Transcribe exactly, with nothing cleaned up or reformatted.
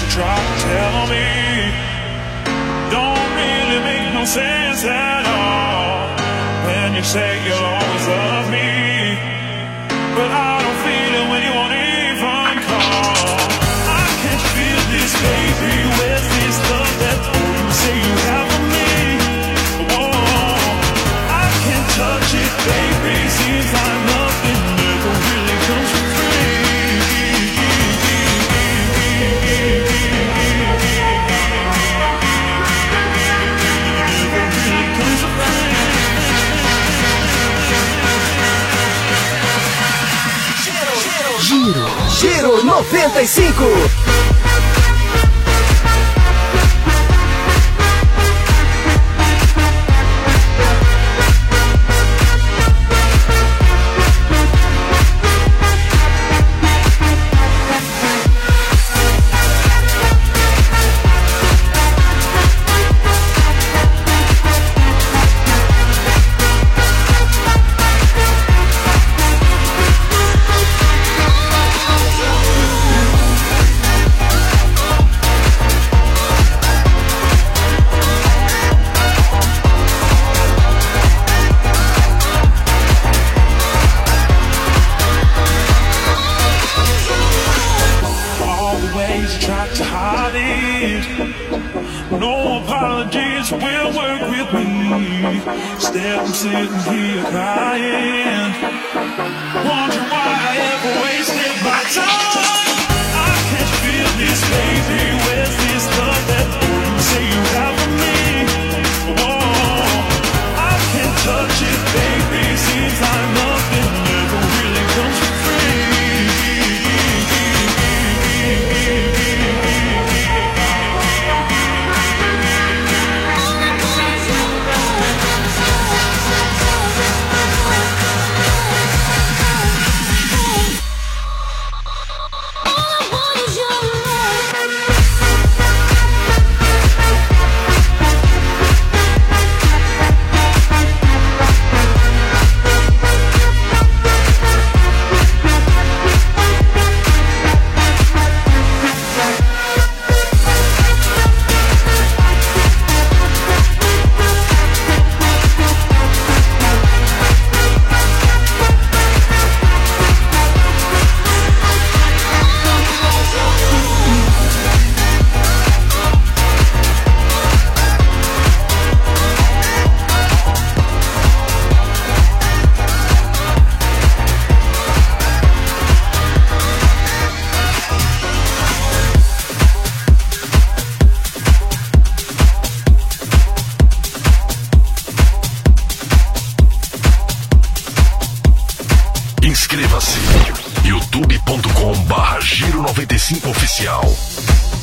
try to tell me don't really make no sense at all. When you say you'll always love me, but I don't feel it when you won't even call. I can't feel this, baby. Where's this love that you say you have for me? Whoa, I can't touch it, baby. Seems like nothing ever really comes for free. Giro, Giro noventa e cinco. Instead I'm sitting here crying, wondering why I ever wasted my time. I can't feel this, baby. Where's this love that you say you have for me? Whoa, I can't touch it, baby. Seems like nothing ever really comes for free. Inscreva-se youtube ponto com barra Giro noventa e cinco oficial.